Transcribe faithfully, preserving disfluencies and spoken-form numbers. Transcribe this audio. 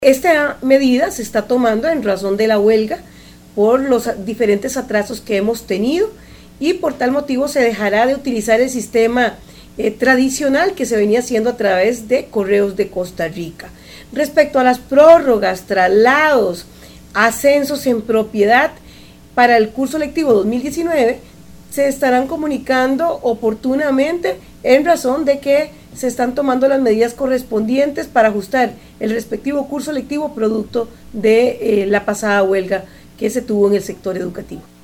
Esta medida se está tomando en razón de la huelga por los diferentes atrasos que hemos tenido y por tal motivo se dejará de utilizar el sistema eh, tradicional que se venía haciendo a través de Correos de Costa Rica. Respecto a las prórrogas, traslados, ascensos en propiedad para el curso lectivo dos mil diecinueve, se estarán comunicando oportunamente en razón de que se están tomando las medidas correspondientes para ajustar el respectivo curso lectivo producto de eh, la pasada huelga que se tuvo en el sector educativo.